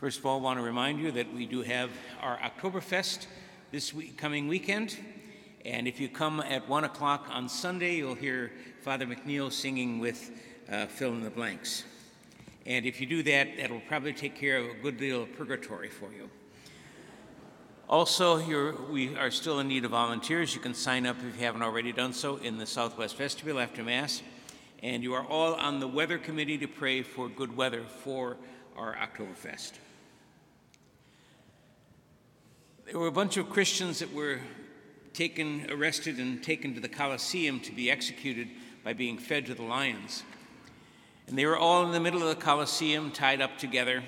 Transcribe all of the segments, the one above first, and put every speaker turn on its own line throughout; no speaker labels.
First of all, I want to remind you that we do have our Oktoberfest this coming weekend. And if you come at 1 o'clock on Sunday, you'll hear Father McNeil singing with Fill in the Blanks. And if you do that, that'll probably take care of a good deal of purgatory for you. Also, we are still in need of volunteers. You can sign up if you haven't already done so in the Southwest Vestibule after Mass. And you are all on the weather committee to pray for good weather for our Oktoberfest. There were a bunch of Christians that were arrested and taken to the Colosseum to be executed by being fed to the lions. And they were all in the middle of the Colosseum, tied up together.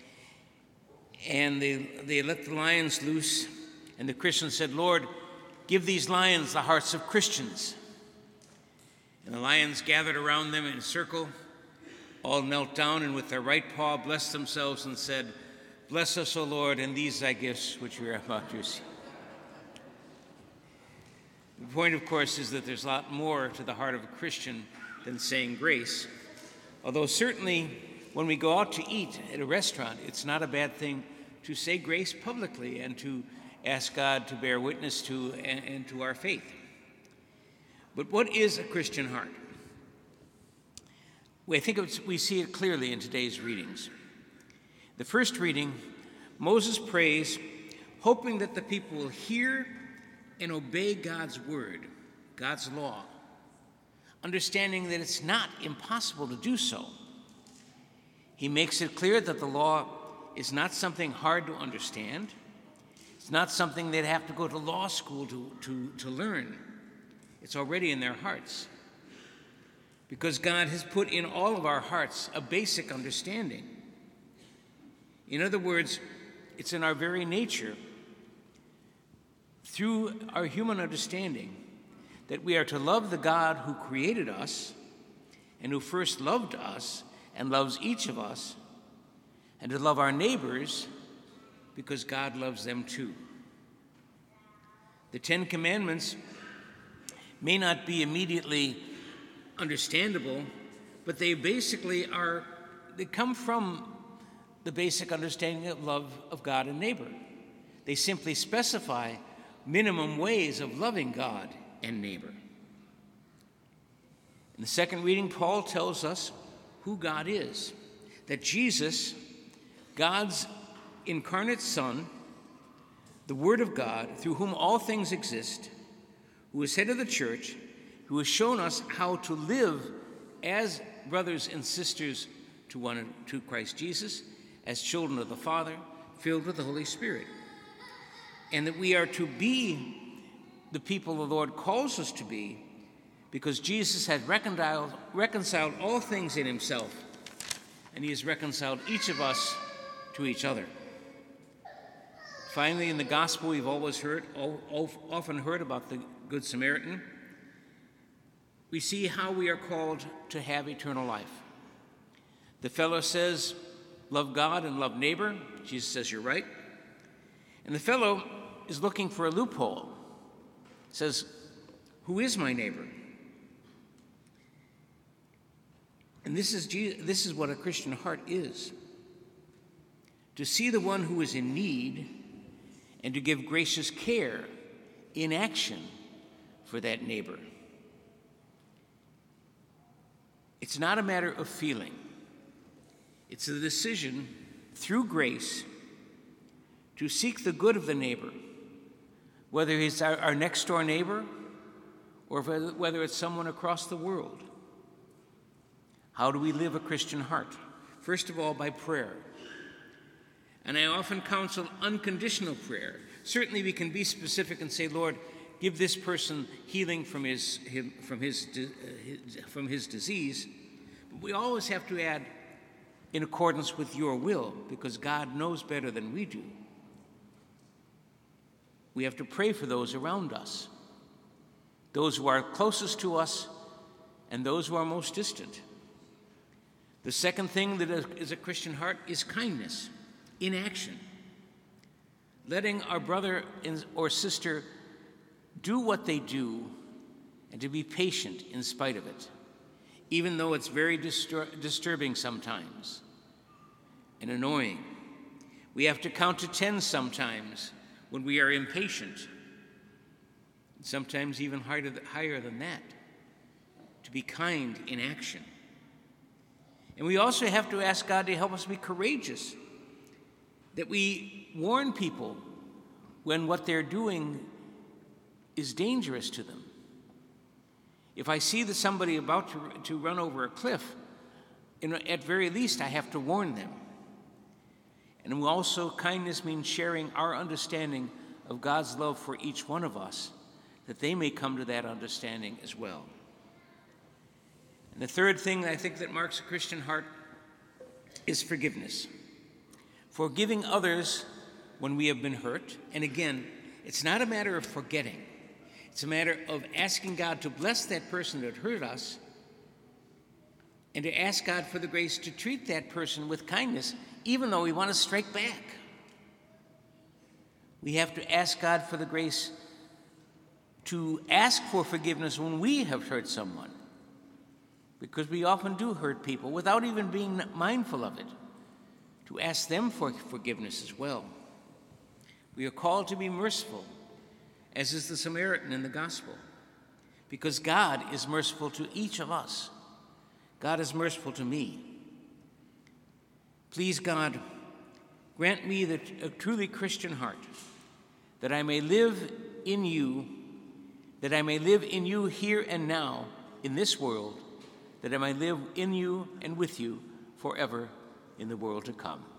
And they let the lions loose, and the Christians said, "Lord, give these lions the hearts of Christians." And the lions gathered around them in a circle, all knelt down, and with their right paw blessed themselves and said, "Bless us, O Lord, and these thy gifts which we are about to receive." The point, of course, is that there's a lot more to the heart of a Christian than saying grace. Although certainly when we go out to eat at a restaurant, it's not a bad thing to say grace publicly and to ask God to bear witness to and to our faith. But what is a Christian heart? I think we see it clearly in today's readings. The first reading, Moses prays, hoping that the people will hear and obey God's word, God's law, understanding that it's not impossible to do so. He makes it clear that the law is not something hard to understand. It's not something they'd have to go to law school to learn. It's already in their hearts. Because God has put in all of our hearts a basic understanding. In other words, it's in our very nature, through our human understanding, that we are to love the God who created us and who first loved us and loves each of us, and to love our neighbors because God loves them too. The Ten Commandments may not be immediately understandable, but they come from the basic understanding of love of God and neighbor. They simply specify minimum ways of loving God and neighbor. In the second reading, Paul tells us who God is, that Jesus, God's incarnate Son, the Word of God, through whom all things exist, who is head of the church, who has shown us how to live as brothers and sisters to Christ Jesus, as children of the Father, filled with the Holy Spirit. And that we are to be the people the Lord calls us to be, because Jesus has reconciled all things in himself, and he has reconciled each of us to each other. Finally, in the gospel, we've often heard about the Good Samaritan. We see how we are called to have eternal life. The fellow says, love God and love neighbor. Jesus says, you're right. And the fellow is looking for a loophole. Says, who is my neighbor? And this is what a Christian heart is. To see the one who is in need and to give gracious care in action for that neighbor. It's not a matter of feeling. It's a decision through grace to seek the good of the neighbor, whether he's our next door neighbor or whether it's someone across the world. How do we live a Christian heart? First of all, by prayer. And I often counsel unconditional prayer. Certainly we can be specific and say, Lord, give this person healing from his disease. But we always have to add, in accordance with your will, because God knows better than we do. We have to pray for those around us, those who are closest to us and those who are most distant. The second thing that is a Christian heart is kindness in action. Letting our brother or sister do what they do and to be patient in spite of it, even though it's very disturbing sometimes and annoying. We have to count to 10 sometimes when we are impatient, sometimes even higher than that, to be kind in action. And we also have to ask God to help us be courageous, that we warn people when what they're doing is dangerous to them. If I see that somebody about to run over a cliff, at very least I have to warn them. And also, kindness means sharing our understanding of God's love for each one of us, that they may come to that understanding as well. And the third thing I think that marks a Christian heart is forgiveness. Forgiving others when we have been hurt. And again, it's not a matter of forgetting. It's a matter of asking God to bless that person that hurt us and to ask God for the grace to treat that person with kindness, even though we want to strike back. We have to ask God for the grace to ask for forgiveness when we have hurt someone, because we often do hurt people without even being mindful of it, to ask them for forgiveness as well. We are called to be merciful, as is the Samaritan in the gospel, because God is merciful to each of us. God is merciful to me. Please, God, grant me a truly Christian heart, that I may live in you, here and now in this world, that I may live in you and with you forever in the world to come.